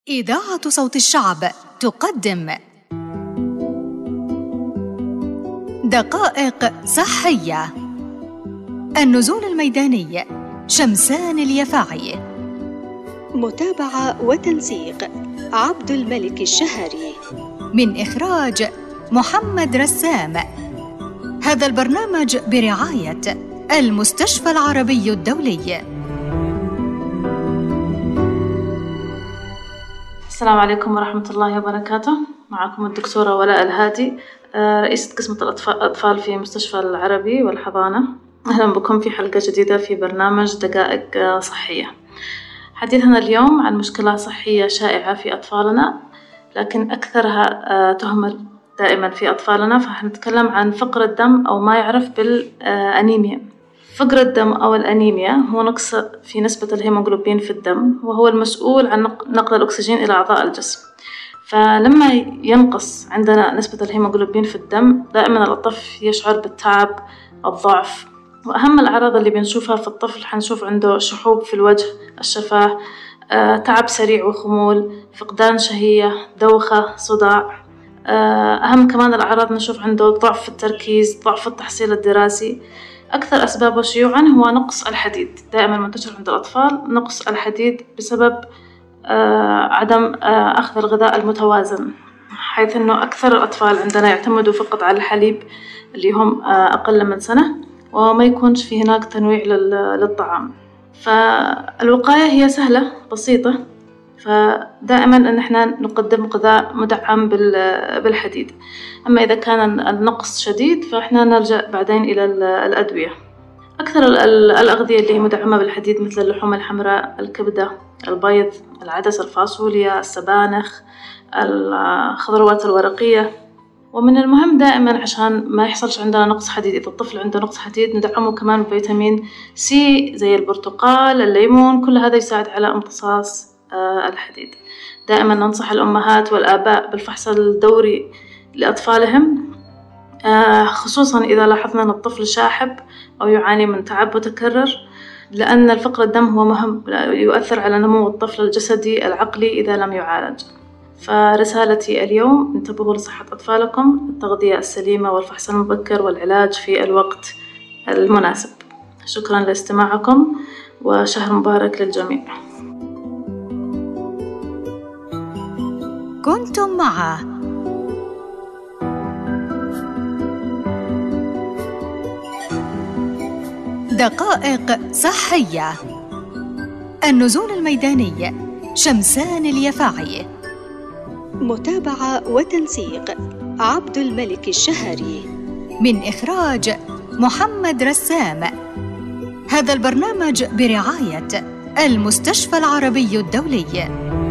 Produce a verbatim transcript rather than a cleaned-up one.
إذاعة صوت الشعب تقدم دقائق صحية. النزول الميداني شمسان اليفاعي. متابعة وتنسيق عبد الملك الشهري. من إخراج محمد رسام. هذا البرنامج برعاية المستشفى العربي الدولي. السلام عليكم ورحمة الله وبركاته. معكم الدكتورة ولاء الهادي، رئيسة قسم الأطفال في مستشفى العربي والحضانة. أهلا بكم في حلقة جديدة في برنامج دقائق صحية. حديثنا اليوم عن مشكلة صحية شائعة في أطفالنا، لكن أكثرها تهمل دائما في أطفالنا، فحنتكلم عن فقر الدم أو ما يعرف بالأنيميا. فقر الدم أو الأنيميا هو نقص في نسبة الهيموغلوبين في الدم، وهو المسؤول عن نقل الأكسجين إلى أعضاء الجسم. فلما ينقص عندنا نسبة الهيموغلوبين في الدم، دائما الطفل يشعر بالتعب، الضعف، وأهم الأعراض اللي بنشوفها في الطفل حنشوف عنده شحوب في الوجه، الشفاه، آه، تعب سريع وخمول، فقدان شهية، دوخة، صداع. آه، أهم كمان الأعراض نشوف عنده ضعف في التركيز، ضعف في التحصيل الدراسي. أكثر أسبابه شيوعاً هو نقص الحديد، دائماً منتشر عند الأطفال نقص الحديد بسبب آه عدم آه أخذ الغذاء المتوازن، حيث أنه أكثر الأطفال عندنا يعتمدوا فقط على الحليب اللي هم آه أقل من سنة، وما يكونش في هناك تنويع للطعام. فالوقاية هي سهلة بسيطة، فدائماً أن احنا نقدم غذاء مدعم بالحديد. أما إذا كان النقص شديد فإحنا نلجأ بعدين إلى الأدوية. أكثر الأغذية اللي مدعمة بالحديد مثل اللحوم الحمراء، الكبدة، البيض، العدس، الفاصوليا، السبانخ، الخضروات الورقية. ومن المهم دائما عشان ما يحصلش عندنا نقص حديد، إذا الطفل عنده نقص حديد ندعمه كمان بفيتامين سي زي البرتقال، الليمون، كل هذا يساعد على امتصاص الحديد. دائما ننصح الأمهات والآباء بالفحص الدوري لأطفالهم، خصوصا إذا لاحظنا أن الطفل شاحب أو يعاني من تعب متكرر، لأن الفقر الدم هو مهم، يؤثر على نمو الطفل الجسدي العقلي إذا لم يعالج. فرسالتي اليوم: انتبهوا لصحة أطفالكم، التغذية السليمة والفحص المبكر والعلاج في الوقت المناسب. شكرا لاستماعكم، وشهر مبارك للجميع. كنتم مع دقائق صحية. النزول الميداني شمسان اليفاعي. متابعة وتنسيق عبد الملك الشهري. من إخراج محمد رسام. هذا البرنامج برعاية المستشفى العربي الدولي.